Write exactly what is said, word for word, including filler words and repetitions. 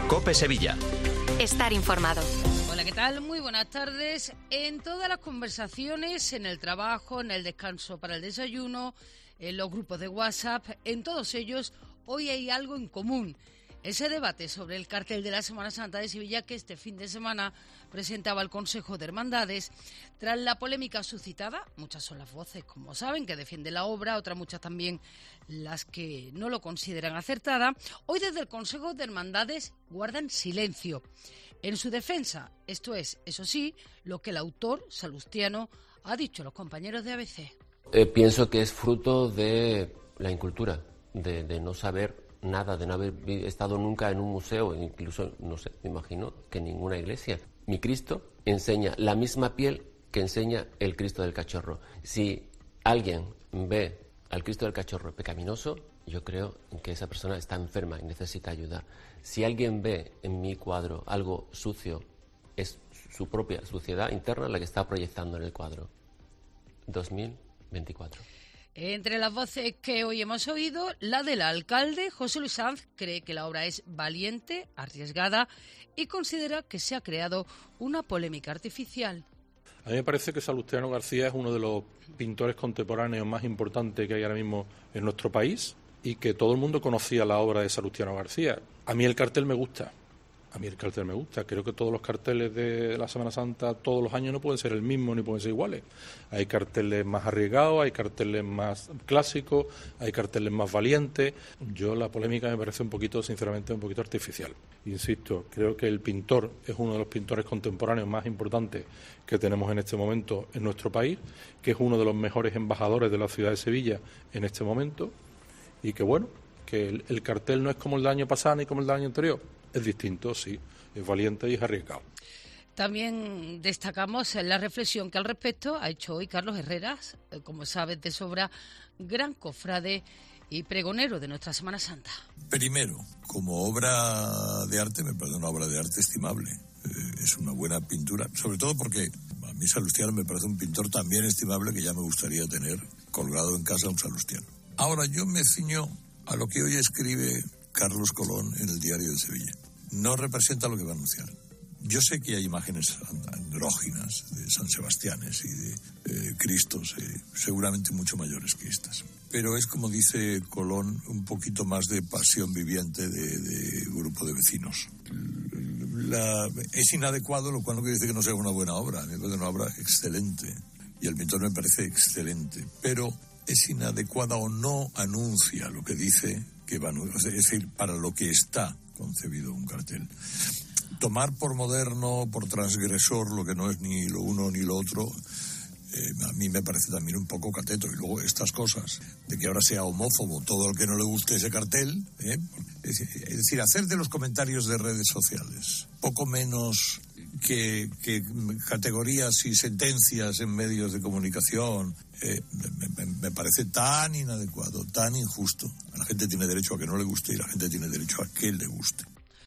COPE Sevilla. Estar informado. Hola, ¿qué tal? Muy buenas tardes. En todas las conversaciones, en el trabajo, en el descanso para el desayuno, en los grupos de WhatsApp, en todos ellos, hoy hay algo en común. Ese debate sobre el cartel de la Semana Santa de Sevilla que este fin de semana presentaba el Consejo de Hermandades. Tras la polémica suscitada, muchas son las voces, como saben, que defienden la obra, otras muchas también las que no lo consideran acertada. Hoy desde el Consejo de Hermandades guardan silencio en su defensa. Esto es, eso sí, lo que el autor salustiano ha dicho a los compañeros de A B C. Eh, pienso que es fruto de la incultura, de, de no saber nada, de no haber estado nunca en un museo, incluso, no sé, me imagino que en ninguna iglesia. Mi Cristo enseña la misma piel que enseña el Cristo del Cachorro. Si alguien ve al Cristo del Cachorro pecaminoso, yo creo que esa persona está enferma y necesita ayuda. Si alguien ve en mi cuadro algo sucio, es su propia suciedad interna la que está proyectando en el cuadro. dos mil veinticuatro. Entre las voces que hoy hemos oído, la del alcalde, José Luis Sanz, cree que la obra es valiente, arriesgada y considera que se ha creado una polémica artificial. A mí me parece que Salustiano García es uno de los pintores contemporáneos más importantes que hay ahora mismo en nuestro país y que todo el mundo conocía la obra de Salustiano García. A mí el cartel me gusta. A mí el cartel me gusta. Creo que todos los carteles de la Semana Santa todos los años no pueden ser el mismo ni pueden ser iguales. Hay carteles más arriesgados, hay carteles más clásicos, hay carteles más valientes. Yo la polémica me parece un poquito, sinceramente, un poquito artificial. Insisto, creo que el pintor es uno de los pintores contemporáneos más importantes que tenemos en este momento en nuestro país, que es uno de los mejores embajadores de la ciudad de Sevilla en este momento y que, bueno, que el, el cartel no es como el del año pasado ni como el del año anterior. Es distinto, sí, es valiente y es arriesgado. También destacamos la reflexión que al respecto ha hecho hoy Carlos Herreras, como sabes de sobra, gran cofrade y pregonero de nuestra Semana Santa. Primero, como obra de arte, me parece una obra de arte estimable. Eh, es una buena pintura, sobre todo porque a mí Salustiano me parece un pintor también estimable que ya me gustaría tener colgado en casa un Salustiano. Ahora, yo me ciño a lo que hoy escribe Carlos Colón en el Diario de Sevilla. No representa lo que va a anunciar. Yo sé que hay imágenes andróginas de San Sebastianes y de eh, Cristos, eh, seguramente mucho mayores que estas. Pero es, como dice Colón, un poquito más de pasión viviente de, de grupo de vecinos. La, es inadecuado, lo cual no quiere decir que no sea una buena obra. A mí me parece una obra excelente y el pintor me parece excelente. Pero es inadecuada o no anuncia lo que dice que va, es decir, para lo que está concebido un cartel. Tomar por moderno, por transgresor, lo que no es ni lo uno ni lo otro, eh, a mí me parece también un poco cateto. Y luego estas cosas, de que ahora sea homófobo todo el que no le guste ese cartel, ¿eh? es, es decir, hacer de los comentarios de redes sociales poco menos que, que categorías y sentencias en medios de comunicación, eh, me, me, me parece tan inadecuado, tan injusto. La gente tiene derecho a que no le guste y la gente tiene derecho a que le guste.